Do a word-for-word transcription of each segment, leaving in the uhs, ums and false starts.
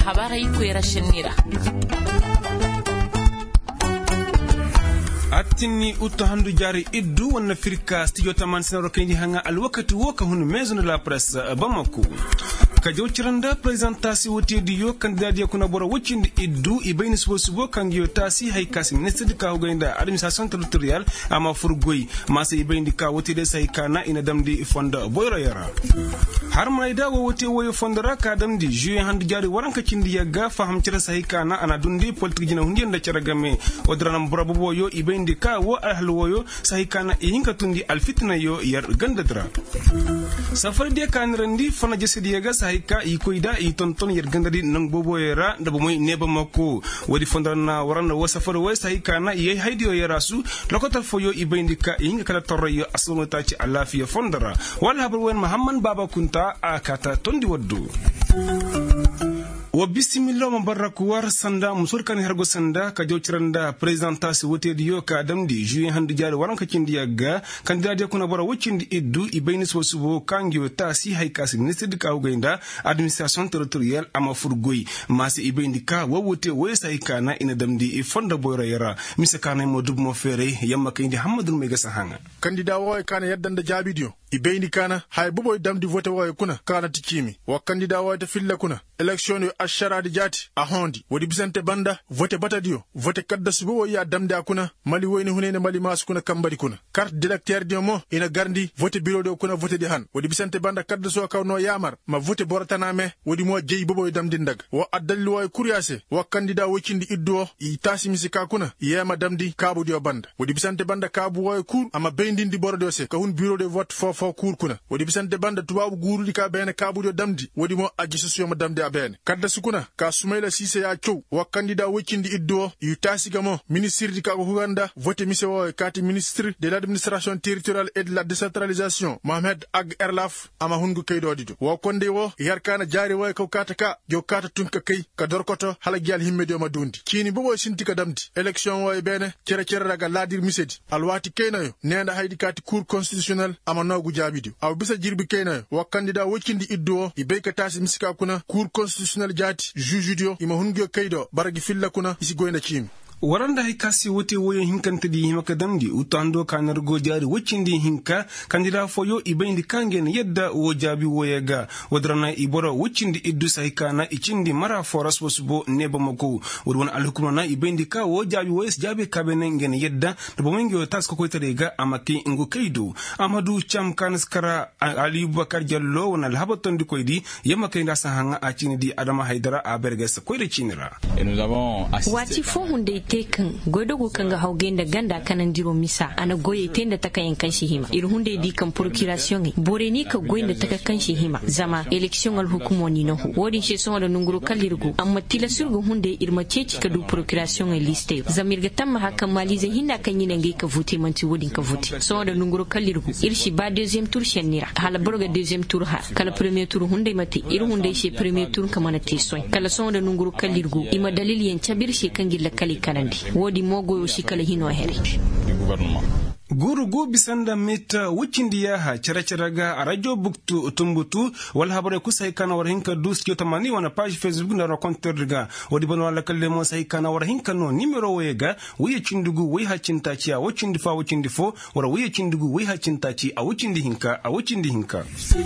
habara iko era shenira atini utto handu jari iddu wonna firka studio taman senaro kaydi hanga al wakati woka hunu maison de la presse Bamako ka jawciranda présentation wotedi yo candidat yakuna boro wuccindi iddu e bayni subo subo kangiyo tasi hay kasi ministre de ka hogaynda administration territoriale ama furgoy masa e bayni ka wotede say kana ina damdi fonda boyro yara har mayda wo wote woyo fondara ka damdi juin handu jari waranka cindi yagga faham cira say kana ana dundi politique jina hundienda caragame odranam boro bobo yo e bayni ka wo ahlu woyo say kana e yinka tundi alfitna yo yar gandadra safar de kan randi fana jesidi yaga sayka i koida i tonton yer gandadi nang bobo yera ndabo moy neba makko wadi fondana warana wo safar wo sayka na ye haydio yera su lokotal foyo i bayndika i nga kala torro yo asuma taci alafiya fondara wal habar wen muhammad baba kunta akata tondi waddu wa bismillah mabaraku war sanda musur kan hergo sanda ka jawciranda présentation wotedi yo ka damdi juin hande jaari waranka cindi yagga candidat yakuna bora wuccindi iddu i bayni so subo kangiyo tasi hay kasi ministre de ka uganda administration territoriale ama furgoy masi i bayni ka wowote wesa ikana ina damdi i fonda boyra yara misa kana mo dub mo fere yamma kayndi hamadou mega sahanga candidat wo kana yaddanda jaabidio i bayni kana hay boboy damdi vote wo kuna kana tikimi wa candidat wo ta filla kuna election yo asharadi jati a hondi wodi bisante banda vote batadio vote kadda subo ya damde akuna mali woyni hunene mali masu kuna kambadi kuna carte d'électeur dio mo ina gardi vote bureau do kuna vote di han wodi bisante banda kadda so kawno yamar ma vote boratana me wodi mo jeyi bobo damdi ndag wo addalli way kuriase wa candidat wocindi iddo i tasi misika kuna yema damdi kabu dio banda wodi bisante banda kabu way kur ama beyndindi bordo se ka hun bureau de vote fo fo kur kuna wodi bisante banda tubabu gurudi ka bene kabu dio damdi wodi mo ajisu ma damdi abene kadda sukuna ka sumaila sise ya chow wa candidat wocindi iddo yu tasigamo ministre di ka Uganda vote misewo kati ministre de l'administration territoriale et de la décentralisation Mohamed Ag Erlaf ama hungu kaydo dido wa konde wo yarkana jari way ko kata ka jo kata tunka kay ka dorkoto hala gyal himmedo ma dundi kini bobo sinti ka damdi election way bene cere cere daga ladir misedi alwati kaynayo nenda haydi kati cour constitutionnel ama nogu jabidio aw bisa jirbi kaynayo wa candidat wocindi iddo i beyka tasi misika kuna cour constitutionnel jati juge dio ima hungu kaydo baragi filla kuna isi goyna chimi waranda hay kasi wote woyo hinkantadi himaka damdi utando kanargo jari wuccindi hinka candidat foyo ibayndi kangen yedda wo jabi woyega wadrana ibora wuccindi iddu saykana icindi mara foras wasbo neba mako wodwon alhukumana ibayndi ka wo jabi woyes jabi kabene ngen yedda to bomengi tasko ko terega amaki ngo kaydu amadou cham kanskara ali bakar jallo wona alhabatondi koydi yamaka nda sahanga acini di adama haydara aberges koyde cinira et nous avons assisté tekan godogo kanga haugenda ganda kanan diro misa ana goye tenda takayen kanshi hima irhunde di kan procuration boreni ka goyenda taka kanshi hima zama election al hukumoni no wodi she so da nunguru kalirgu amma tila surgu hunde irma ceci ka du procuration e liste zamirga tamma hakan malize hinna kan yine ngai ka vote manti wodin ka vote so da nunguru kalirgu irshi ba deuxième tour shenira hala borga deuxième tour ha kala premier tour hunde mati irhunde she premier tour kamana tisoy kala so da nunguru kalirgu ima dalil yen cabir she kan gilla kali wodi mogo shikala hino here du gouvernement guru go bisanda meta wucindiya ha characharaga a radio buktu tumbutu wal habare ku sai kana war hinka dus kyo tamani wana page facebook na raconteur daga wodi bon wala kalle mo sai kana war hinka no numero wega wiye cindugu wi ha cintaci a wucindi fa wucindi fo wara wiye cindugu wi ha cintaci a wucindi hinka a wucindi hinka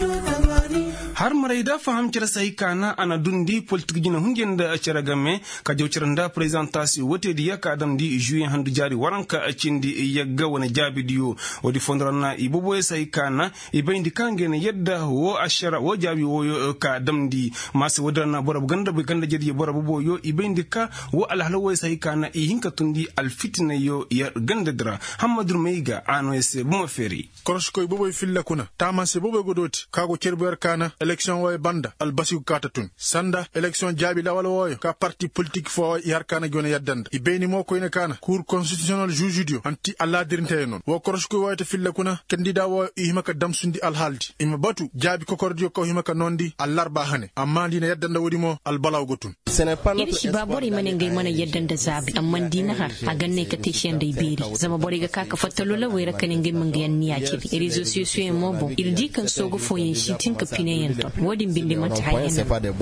har marayda faham cira sai kana ana dundi politique jina hungenda charagame ka jawciranda présentation wote di yakadam di juin handu jari waranka cindi yagga wana bidiyo wodi fondrana ibobo sai kana ibayndi kangene yedda wo ashara wo jabi wo ka damdi masi wadana borab ganda be ganda jedi borab bo yo ibayndi ka wo alhalo sai kana i hinka tundi alfitna yo ya ganda dra hamadur meiga ano ese buma feri korosko ibobo filla kuna tama se bobo godoti kago cerber kana election wo banda albasi katatun sanda election jabi lawal wo ka parti politique fo yar kana gona yaddanda ibeni mo ko ina kana cour constitutionnel juge dio anti alla dirinte non wo korosh ko wayta filla kuna candida wo ihimaka damsundi alhaldi ima batu jaabi kokordio ko himaka nondi allarba hane amma dina yaddanda wodi mo albalaw gotun iri shi ba bori mane ngai mana yaddanda zabi amma dina har a ganne ka tishen dai biri zama bori ga kaka fatalo la wayra kan ngai manga yan niya ke iri zo su su mo bo iri di kan sogo foyin shi tinka pinayen to wodi bindi mata hayen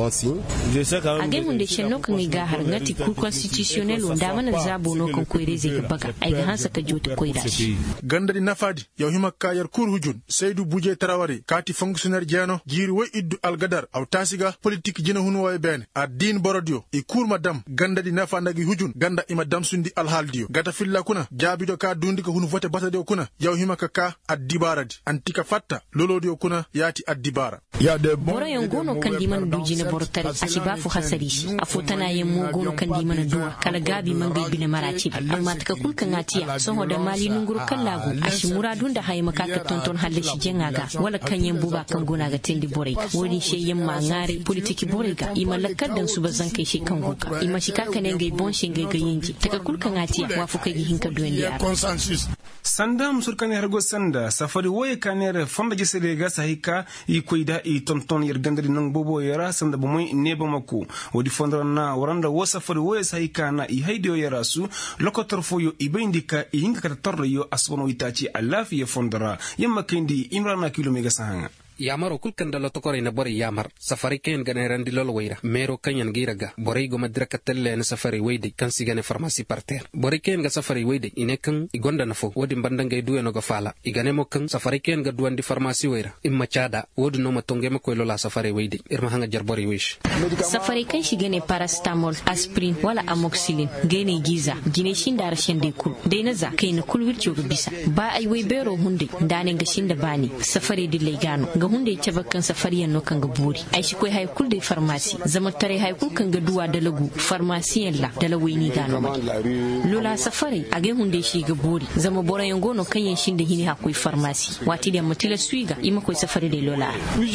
a ga mun da shenno kan ga har ngati cour constitutionnel wanda mana zabo no kan koire zai ga baka ai ga hansa ka jota koira shi gandadi nafadi yaw himaka yar kur hujun Seydou Buje Traoré kati fonctionnaire jeno jiri wo iddu algadar aw tasiga politique jina hunu way ben adin borodio e kur madam gandadi nafandagi hujun ganda ima damsundi alhaldio gata filla kuna jabido ka dundi ko hunu vote batadio kuna yaw himaka ka addibaradi antika fatta lolodio kuna yati addibara ya de bora yangono kan di man duji na bortari asiba fu hasari shi afotana yen mo gono kan di man duwa kala gabi man bai bina maraci amma taka kulkan atiya so hoda mali nungur kan lagu ashi muradun da hayi makaka tonton halle shi jengaga wala kan yen buba kan gona ga tendi borai wodi she yen ma ngare politiki borai ga ima lakaddan su bazan kai shi kan goka ima shi kaka ne ngai bon shi ngai ga yinji taka kulkan atiya wa fu kai hinka duwendi ya sanda musurkani hargo sanda safari woye kanere fonda gisere ga sahika i koida i tonton yergandri nang bobo yara sanda bomoy neba mako wodi fondra na waranda wo safari woye sahika na i haydio yara su lokotor foyo ibindika i hinga kata torro yo aswono itachi alafi ye fondra yamma kendi imrana kilomega sahanga yamaro kulkan dalo tokore na bori yamar safari ken gane randi lolo weira mero kanyan giraga bori go madra katelle na safari weide kan sigane pharmacie parterre bori ken ga safari weide ine kan igonda na fo wodi mbandangay duwe no ga fala igane mo kan safari ken ga duwandi pharmacie weira imma chada wodi no matonge ma ko lola safari weide irma hanga jar bori wish safari kan shigane paracetamol aspirin wala amoxicillin gene giza gine shinda rashin de kul de na za kai na kul wircho ga bisa ba ai wei bero hunde dane ga shinda bani safari dille gano hunde ce bakkan safariyan no kan ga buri ai shi koi haikul da farmasi zama tare haikul kan ga duwa da lagu farmasiyan la da lawaini gano mai lola safari a ga hunde shi ga buri zama boran gono kan yin shin da hini hakoi farmasi wati da mutila suiga ima koi safari da lola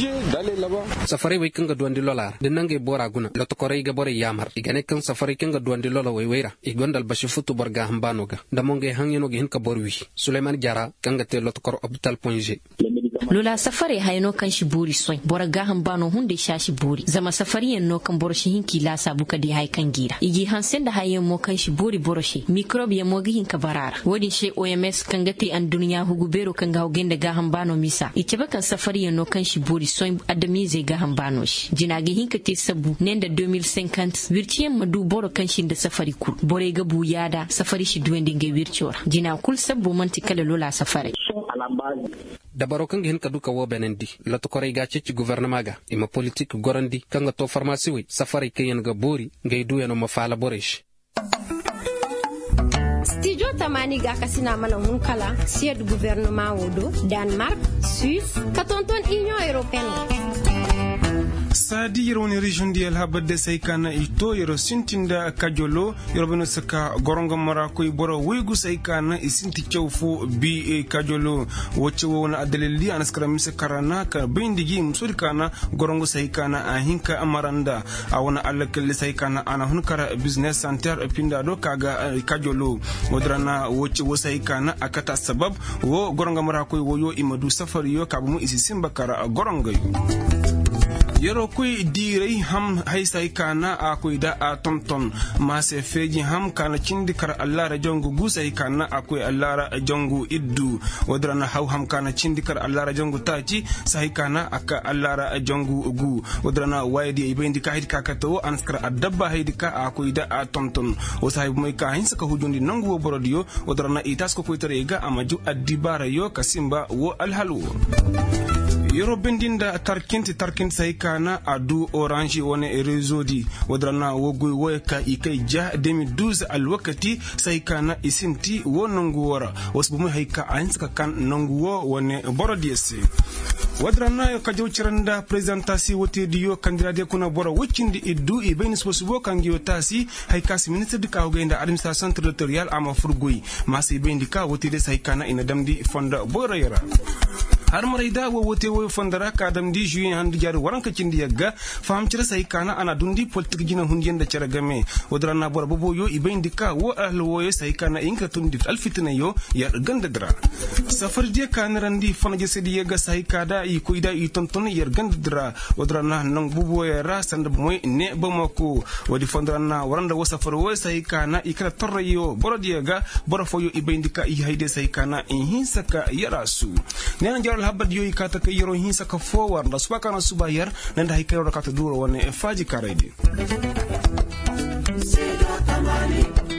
safari wai kan ga duwan di lola din nan ga bora guna la to kore ga bore yamar igane kan safari kan ga duwan di lola wai waira igondal bashi futu barga hambano ga da monge hanyeno ga hin ka borwi Suleiman Jara kan ga te lo to kor hospital point g lola safari hayno kan shi buri soy bora gahan bano hunde shashi buri zama safari en no kan boroshi hinki la sabu ka di hay kan gira igi hansen da hayen mo kan shi buri boroshi microbe ya mo gihin ka barara wodi she O M S kan gati an duniya hugu bero kan gawo genda gahan bano misa ice ba kan safari en no kan shi buri soy adami zai gahan bano shi jina gihin ka te sabu nenda deux mille cinquante wirtiyen madu boro kan shi da safari kul bore ga bu yada safari shi duwende nge wirtiora jina kul sabu manti kala lola safari dabaro kan gen kaduka wo benendi la to kore ga ci gouvernement ga ima politique gorandi kan to pharmacie wi safari kayen ga bori ngay duwe no mafala borish studio tamani ga kasina mana hun kala sied gouvernement wodo Denmark Suisse katonton Union Européenne sadi yerwoni region di el habade saykana ito yero sintinda kajolo yorobeno saka gorongo mara koy boro weygu saykana isinti chawfu bi kajolo woche wona adaleli anaskara mise karana ka bindigi musuri kana gorongo saykana ahinka amaranda awona alakelle saykana ana hunkara business center pinda do kaga kajolo wodrana woche wo saykana akata sabab wo gorongo mara koy woyo imadu safari yo kabumu isi simbakara gorongo yero koy direy ham haysay kana a koy da a tonton ma se feji ham kana cindi kar Allah ra jongu gusay kana a koy Allah ra jongu iddu wodrana haw ham kana cindi kar Allah ra jongu taci say kana aka Allah ra jongu gu wodrana waydi e bendi ka hidi ka kato anskara adabba hidi ka a koy da a tonton o sahib moy ka hin saka hujundi nangu wo borodio wodrana itas ko koy terega amaju addibara yo kasimba wo alhalu yoro bendinda tarkinti tarkinti saykana adu orange wone réseau di wadrana wogoy woyka ikay ja deux mille douze al wakati saykana isinti wonangu wora wasbumu hayka ainska kan nangu wo wone borodiese wadrana ka jawciranda présentation wote diyo candidat kuna bora wocindi iddu e benis possibo kangiyo tasi haykasi ministre de kawgenda administration territoriale ama furgoy masi bendika wote de saykana ina damdi fonda bora yara har marayda wo wote wo fondara kadam di juin handi jar waranka cindi yagga fam cira sai kana ana dundi politique jina hunjenda cara game wodrana bora bobo yo ibendika wo ahlo wo sai kana inka tundi alfitna yo ya ganda dra safar je kanarandi fanaje sedi yagga sai kada i koida i tonton yer ganda dra wodrana nang bubo ya ra sand moy ne bamako wodi fondrana waranda wo safar wo sai kana ikra torrayo borodi yaga bora foyo ibendika i hayde sai kana in hinsaka yarasu nena jaral habad yo ikata ka yoro hinsaka forward la subaka na subayar nanda hikero ka ta duro wone faji karaidi.